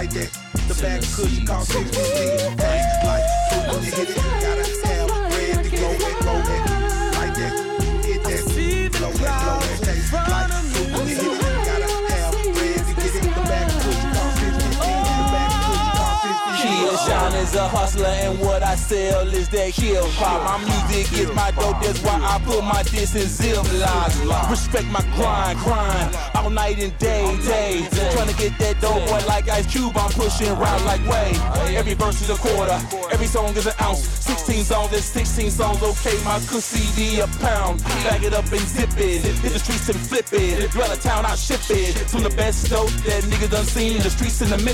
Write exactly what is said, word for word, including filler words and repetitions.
like that. The bag of cushion cost fifteen. Like, when you hit it, you gotta have bread to go and roll it. Like that, hit that, blow it, blow it. Taste like, when you hit it, you gotta have bread to get it. The bag of cushion cost fifteen. The bag of cushion cost fifteen. Kid Sean is a hustler and what I sell is that hip hop. My music is my dope, that's why I put my diss in Ziplocs. Respect my grind, grind, all night and day, day. Trying to get that dope boy like Ice Cube, I'm pushing around like Wade. Every verse is a quarter, every song is an ounce. Sixteen songs is sixteen songs, okay, my good C D a pound. Bag it up and zip it, hit the streets and flip it. You out of town, I ship it. Some of the best dope that niggas done seen in the streets in the minute.